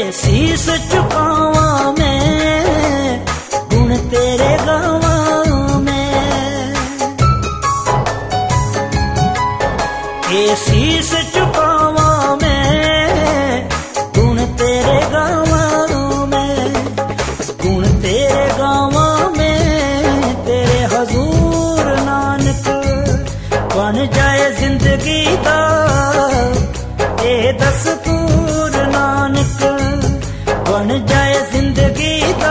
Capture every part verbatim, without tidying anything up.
शीस झुकावा मैं, गुण तेरे गावा मैं, ये शीस झुकावा मैं, गुण तेरे गावा मैं, गुण तेरे गावा मैं, तेरे हजूर नानक बन जाए जिंदगी दा ए दस्तूर नानक, बन जाए जिंदगी दा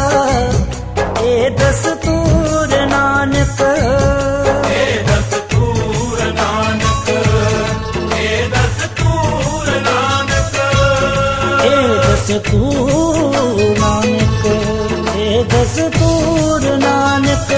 ए दस्तूर नानक, ए दस्तूर नानक, ए दस्तूर नानक, ए दस्तूर नानक, ए दस्तूर नानक।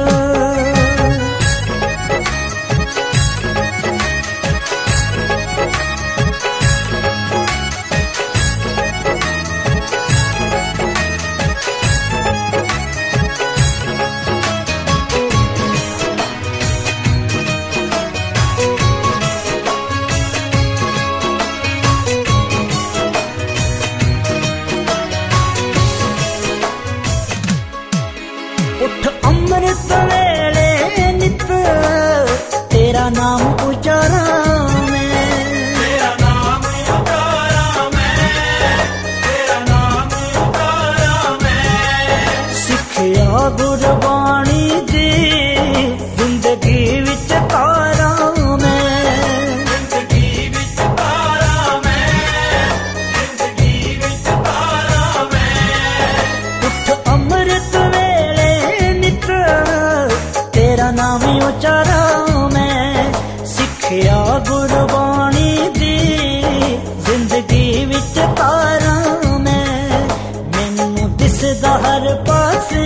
उठ अमृत वेले नित तेरा नाम उचारा मैं, तेरा नाम उतारा मैं, तेरा नाम उतारा मैं, सिखिया गुरबाणी दी जिंदगी विच तारा मैं, जिंदगी विच तारा मैं, जिंदगी विच तारा मैं, उठ अमृत वेले नित तेरा नाम उचारा मैं, सिखिया गुरबाणी दी जिंदगी विच तारा मैं, मैनू दिसदा हर पासे,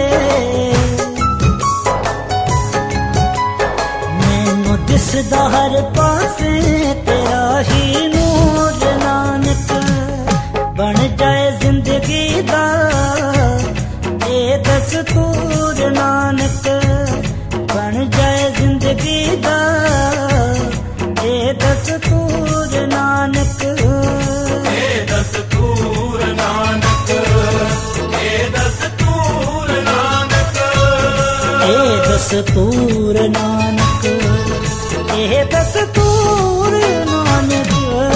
मैनू दिसदा हर पासे तेरा ही नूर नानक, बन जाए जिंदगी दा ए दस्तूर नानक, बन जाए जिंदगी दा ए दस्तूर नानक, ए दस्तूर नानक, ए दस्तूर नानक, ए दस्तूर नानक, ए दस्तूर नानक।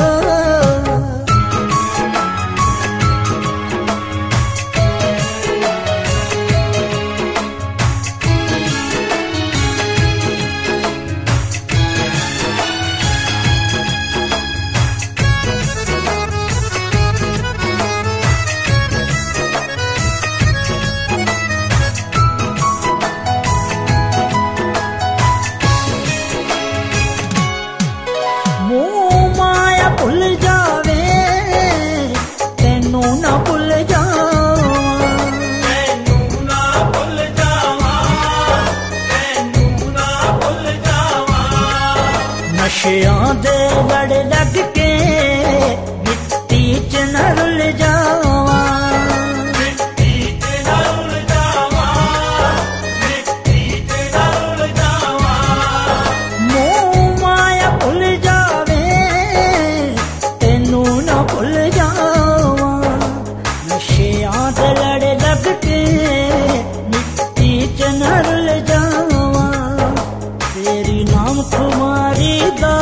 मोह माया भुल जावे तेनू ना भुल जावा, तैनू ना भुल जावा, तैनू ना भुल जावा, नशियां दे लड़ लग के मिट्टी च न रुल जावा, मिट्टी च ना रुल जावा, मिट्टी च ना रुल जावा, मोह माया भुल जावे तेनू ना भुल जावा, नशियां दे लड़ लग के मिट्टी च न रुल जावा, तेरी नाम खुमारी दा,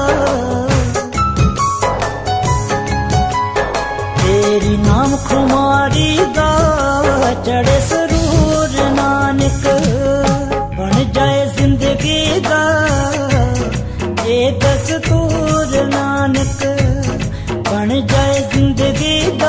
तेरी नाम खुमारी दा चढ़े सरूर नानक, बन जाए जिंदगी दा ए दस्तूर नानक, बन जाए जिंदगी दा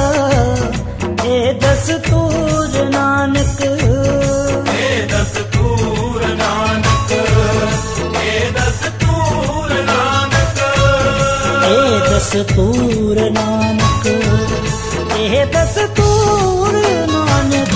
ए दस्तूर नानक, ए दस्तूर नानक, ए दस्तूर नानक, ए दस्तूर नानक, ए दस्तूर नानक।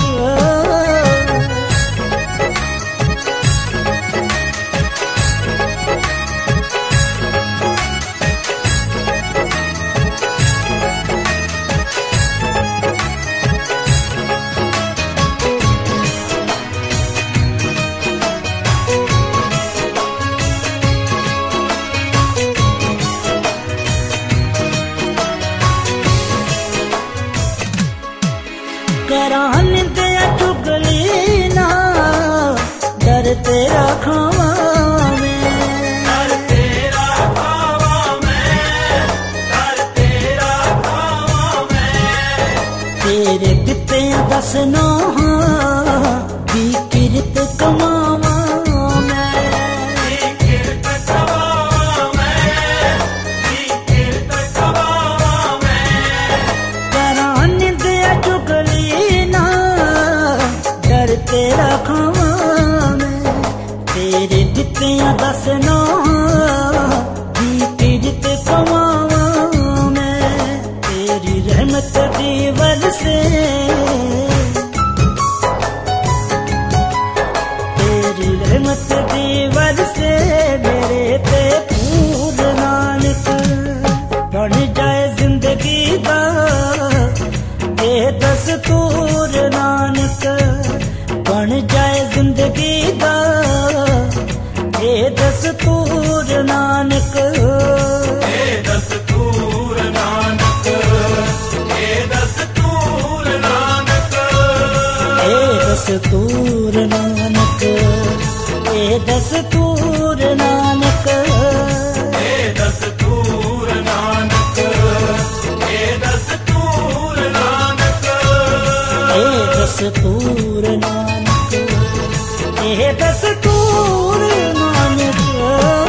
करां निंदे चुगली ना डर तेरा खावा मैं, डर तेरा खावा मैं, डर तेरा खावा मैं। तेरे दिते दसना की किरत कमावा मैं, की किरत कमावा मैं, की किरत कमावा मैं। करां निंदे चुगली ना डर तेरा खावा मैं, तेरे दिते दसना की किरत कमावा मैं। तेरी रहमत दी वरसे, तेरी रहमत दी वरसे मेरे ते पूर नानक। बन जाए जिंदगी दा ए दस्तूर नानक, बन जाए जिंदगी दा ए दस्तूर नानक। ए दस्तूर नानक, ए दस्तूर नानक, ए दस्तूर नानक, ए दस्तूर नानक, ए दस्तूर नानक, ए दस्तूर नानक। ए दस्तूर नानक, ए दस्तूर नानक।